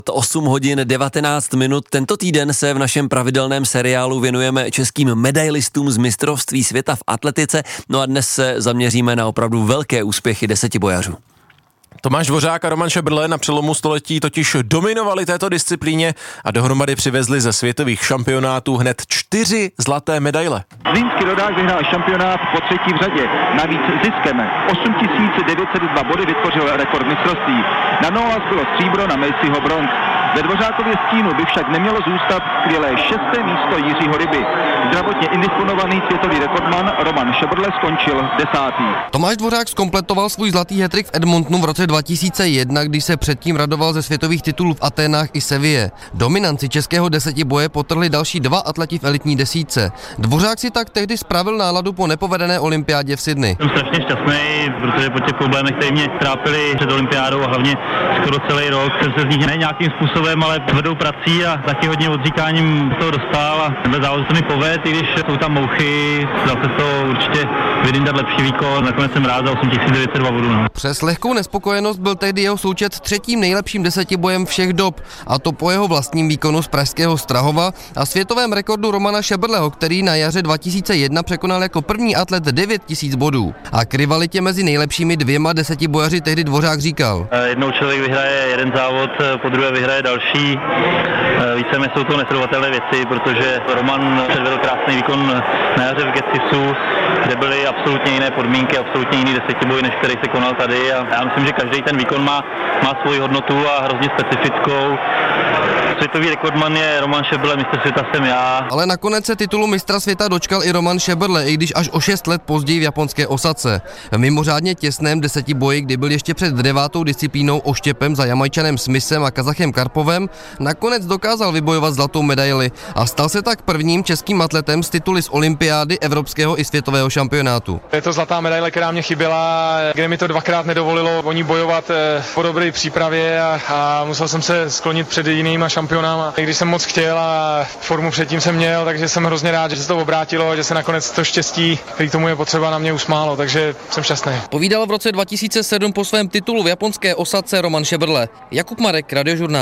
8 hodin 19 minut. Tento týden se v našem pravidelném seriálu věnujeme českým medailistům z mistrovství světa v atletice. No a dnes se zaměříme na opravdu velké úspěchy desetibojařů. Tomáš Dvořák a Roman Šebrle na přelomu století totiž dominovali této disciplíně a dohromady přivezli ze světových šampionátů hned 4 zlaté medaile. Zlínský rodák vyhrál šampionát po 3. v řadě. Navíc ziskem 8902 body vytvořil rekord mistrovství. Na Nolas bylo stříbro, na Macyho bronz. Ve Dvořákově stínu by však nemělo zůstat skvělé 6. místo Jiřího Ryby. Zdravotně indisponovaný světový rekordman Roman Šebrle skončil 10. Tomáš Dvořák zkompletoval svůj zlatý hat-trick v Edmontonu v roce 2001, když se předtím radoval ze světových titulů v Aténách i Seville. Dominanci českého desetiboje potrhli další 2 atleti v elitní desítce. Dvořák si tak tehdy spravil náladu po nepovedené olympiádě v Sydney. Jsem strašně šťastný, protože po těch problémech, které mě trápily před olympiádou a hlavně skoro celý rok, jsem se z nich ne nějakým způsobem, ale tvrdou prací a taky hodně odříkáním toho dostal a ve závodu se mi poved, i když jsou tam mouchy, zase to určitě vydindat lepší výkon, nakonec jsem rád za 8902 bodů. No. Přes lehkou nespokojenost byl tehdy jeho součet 3. nejlepším desetibojem všech dob, a to po jeho vlastním výkonu z pražského Strahova a světovém rekordu Romana Šebrleho, který na jaře 2001 překonal jako první atlet 9000 bodů. A k rivalitě mezi nejlepšími 2 desetibojaři tehdy Dvořák říkal: Jednou člověk vyhraje jeden závod, po druhé vyhraje další. Víceméně jsou to nesrovnatelné věci, protože Roman předvedl krásný výkon na jaře v Getisu, kde byly absolutně jiné podmínky, absolutně jiný desetiboj, než který se konal tady. A já myslím, že každý ten výkon má svoji hodnotu a hrozně specifickou. Světový rekordman je Roman Šebrle, mistr světa jsem já. Ale nakonec se titulu mistra světa dočkal i Roman Šebrle, i když až o 6 let později v japonské Osace. V mimořádně těsném desetiboji, kdy byl ještě před 9. disciplínou oštěpem za Jamajčanem Smithem a Kazachem Karpovem, nakonec dokázal vybojovat zlatou medaili a stal se tak prvním českým atletem s tituly z olympiády, evropského i světového šampionátu. Je to zlatá medaile, která mě chyběla, kde mi to 2krát nedovolilo o ní bojovat po dobré přípravě a musel jsem se sklonit před jinýma šampionama. I když jsem moc chtěl a formu předtím jsem měl, takže jsem hrozně rád, že se to obrátilo, že se nakonec to štěstí, který k tomu je potřeba, na mě usmálo, takže jsem šťastný. Povídal v roce 2007 po svém titulu v japonské Osace Roman Šebrle. Jakub Marek, Radiožurnál.